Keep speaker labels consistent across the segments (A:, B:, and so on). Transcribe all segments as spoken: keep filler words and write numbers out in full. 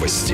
A: Новости.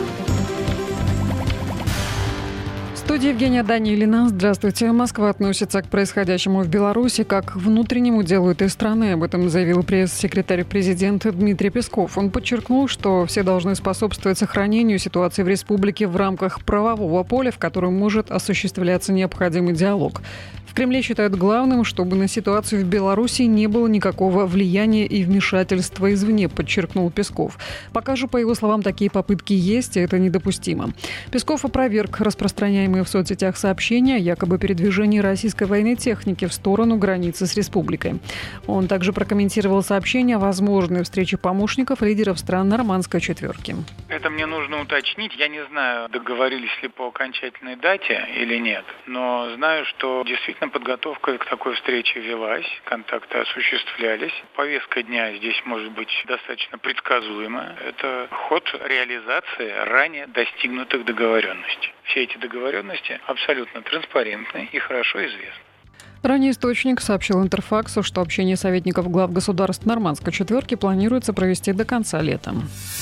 B: В студии Евгения Данилина. Здравствуйте. Москва относится к происходящему в Беларуси как к внутреннему делу этой страны. Об этом заявил пресс-секретарь президента Дмитрий Песков. Он подчеркнул, что все должны способствовать сохранению ситуации в республике в рамках правового поля, в котором может осуществляться необходимый диалог. В Кремле считают главным, чтобы на ситуацию в Беларуси не было никакого влияния и вмешательства извне, подчеркнул Песков. Пока же, по его словам, такие попытки есть, и это недопустимо. Песков опроверг распространяемые в соцсетях сообщения о якобы передвижении российской военной техники в сторону границы с республикой. Он также прокомментировал сообщение о возможной встрече помощников лидеров стран Нормандской четверки.
C: Это мне нужно уточнить. Я не знаю, договорились ли по окончательной дате или нет, но знаю, что действительно подготовка к такой встрече велась, контакты осуществлялись. Повестка дня здесь может быть достаточно предсказуема. Это ход реализации ранее достигнутых договоренностей. Все эти договоренности абсолютно транспарентны и хорошо известны.
B: Ранее источник сообщил Интерфаксу, что общение советников глав государств Нормандской четверки планируется провести до конца лета.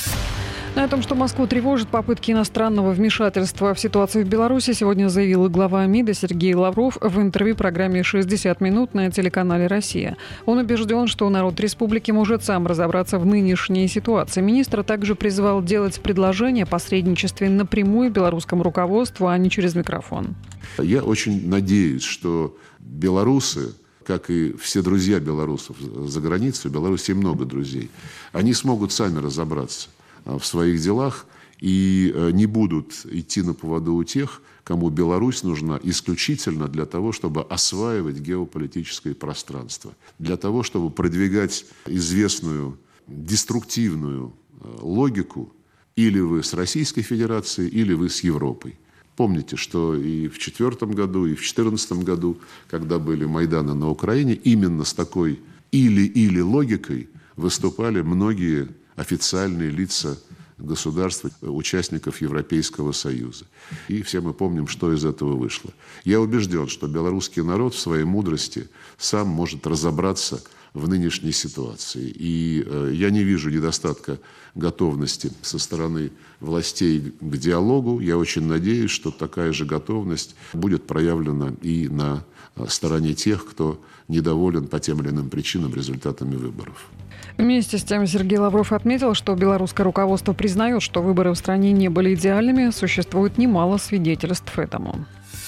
B: На том, что Москву тревожат попытки иностранного вмешательства в ситуацию в Беларуси, сегодня заявил и глава МИДа Сергей Лавров в интервью программе «шестьдесят минут» на телеканале «Россия». Он убежден, что народ республики может сам разобраться в нынешней ситуации. Министр также призвал делать предложения о посредничестве напрямую белорусскому руководству, а не через микрофон.
D: Я очень надеюсь, что белорусы, как и все друзья белорусов за границей, в Беларуси много друзей, они смогут сами разобраться в своих делах и не будут идти на поводу у тех, кому Беларусь нужна исключительно для того, чтобы осваивать геополитическое пространство, для того, чтобы продвигать известную деструктивную логику или вы с Российской Федерацией, или вы с Европой. Помните, что и в две тысячи четвёртом году, и в две тысячи четырнадцатом году, когда были Майданы на Украине, именно с такой или-или логикой выступали многие официальные лица государств, участников Европейского Союза. И все мы помним, что из этого вышло. Я убежден, что белорусский народ в своей мудрости сам может разобраться в нынешней ситуации. И э, я не вижу недостатка готовности со стороны властей к диалогу. Я очень надеюсь, что такая же готовность будет проявлена и на стороне тех, кто недоволен по тем или иным причинам результатами выборов.
B: Вместе с тем Сергей Лавров отметил, что белорусское руководство признает, что выборы в стране не были идеальными. Существует немало свидетельств этому.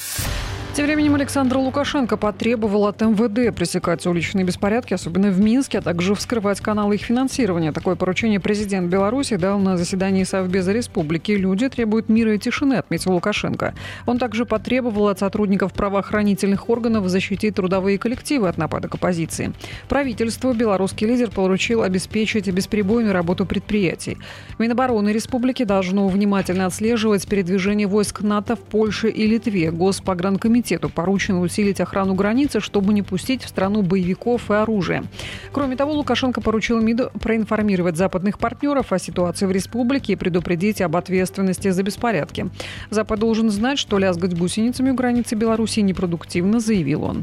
B: Тем временем Александр Лукашенко потребовал от эм вэ дэ пресекать уличные беспорядки, особенно в Минске, а также вскрывать каналы их финансирования. Такое поручение президент Беларуси дал на заседании Совбеза Республики. Люди требуют мира и тишины, отметил Лукашенко. Он также потребовал от сотрудников правоохранительных органов защитить трудовые коллективы от нападок оппозиции. Правительству белорусский лидер поручил обеспечить бесперебойную работу предприятий. Минобороны республики должно внимательно отслеживать передвижение войск НАТО в Польше и Литве. Госпогранкомитет поручено усилить охрану границы, чтобы не пустить в страну боевиков и оружие. Кроме того, Лукашенко поручил МИДу проинформировать западных партнеров о ситуации в республике и предупредить об ответственности за беспорядки. Запад должен знать, что лязгать гусеницами у границы Беларуси непродуктивно, заявил он.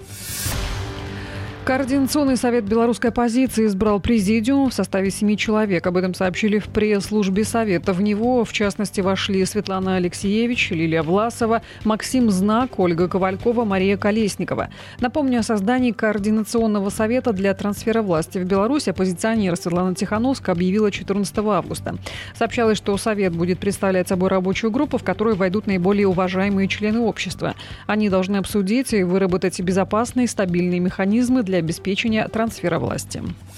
B: Координационный совет белорусской оппозиции избрал президиум в составе семи человек. Об этом сообщили в пресс-службе Совета. В него, в частности, вошли Светлана Алексеевич, Лилия Власова, Максим Знак, Ольга Ковалькова, Мария Колесникова. Напомню, о создании Координационного совета для трансфера власти в Беларусь оппозиционер Светлана Тихановская объявила четырнадцатого августа. Сообщалось, что совет будет представлять собой рабочую группу, в которую войдут наиболее уважаемые члены общества. Они должны обсудить и выработать безопасные и стабильные механизмы для для обеспечения трансфера власти.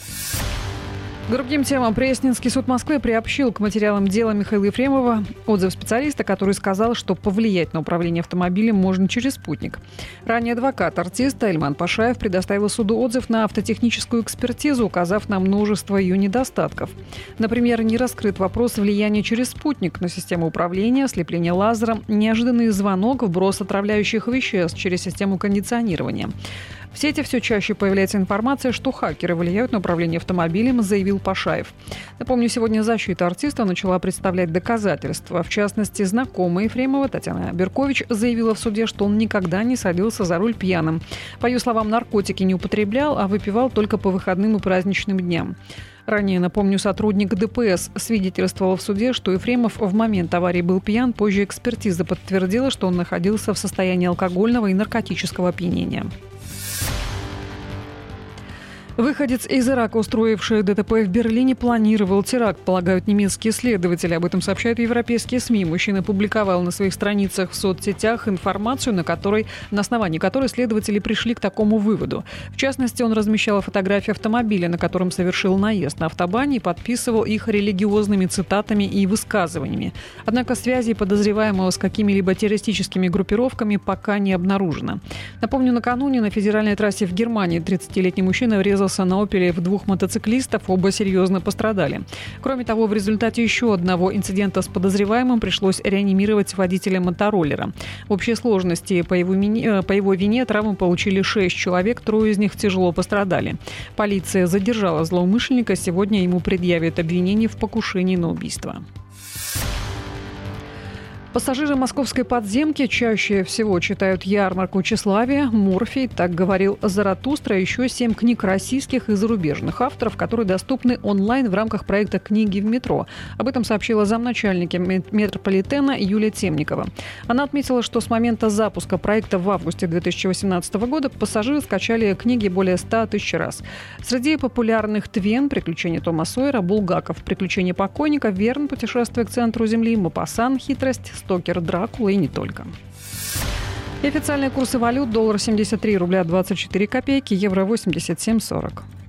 B: К другим темам. Пресненский суд Москвы приобщил к материалам дела Михаила Ефремова отзыв специалиста, который сказал, что повлиять на управление автомобилем можно через спутник. Ранее адвокат артиста Ильман Пашаев предоставил суду отзыв на автотехническую экспертизу, указав на множество ее недостатков. Например, не раскрыт вопрос влияния через спутник на систему управления, ослепление лазером, неожиданный звонок, вброс отравляющих веществ через систему кондиционирования. В сети все чаще появляется информация, что хакеры влияют на управление автомобилем, заявил Пашаев. Напомню, сегодня защита артиста начала представлять доказательства. В частности, знакомая Ефремова Татьяна Беркович заявила в суде, что он никогда не садился за руль пьяным. По ее словам, наркотики не употреблял, а выпивал только по выходным и праздничным дням. Ранее, напомню, сотрудник ДПС свидетельствовал в суде, что Ефремов в момент аварии был пьян. Позже экспертиза подтвердила, что он находился в состоянии алкогольного и наркотического опьянения. Выходец из Ирака, устроивший ДТП в Берлине, планировал теракт, полагают немецкие следователи. Об этом сообщают европейские СМИ. Мужчина публиковал на своих страницах в соцсетях информацию, на, которой, на основании которой следователи пришли к такому выводу. В частности, он размещал фотографии автомобиля, на котором совершил наезд на автобане, и подписывал их религиозными цитатами и высказываниями. Однако связи подозреваемого с какими-либо террористическими группировками пока не обнаружено. Напомню, накануне на федеральной трассе в Германии тридцатилетний мужчина врезался на «Опеле» в двух мотоциклистов, оба серьезно пострадали. Кроме того, в результате еще одного инцидента с подозреваемым пришлось реанимировать водителя мотороллера. В общей сложности по его, вине, по его вине травмы получили шесть человек, трое из них тяжело пострадали. Полиция задержала злоумышленника, сегодня ему предъявят обвинение в покушении на убийство. Пассажиры московской подземки чаще всего читают «Ярмарку тщеславия», «Морфий», «Так говорил Заратустра», еще семь книг российских и зарубежных авторов, которые доступны онлайн в рамках проекта «Книги в метро». Об этом сообщила замначальника метрополитена Юлия Темникова. Она отметила, что с момента запуска проекта в августе две тысячи восемнадцатого года пассажиры скачали книги более ста тысяч раз. Среди популярных «Твен», «Приключения Тома Сойера», «Булгаков», «Приключения покойника», «Верн», «Путешествие к центру Земли», «Мопассан», «Хитрость», «Стокер», «Дракула» и не только. И официальные курсы валют: доллар семьдесят три рубля двадцать четыре копейки, евро восемьдесят семь сорок.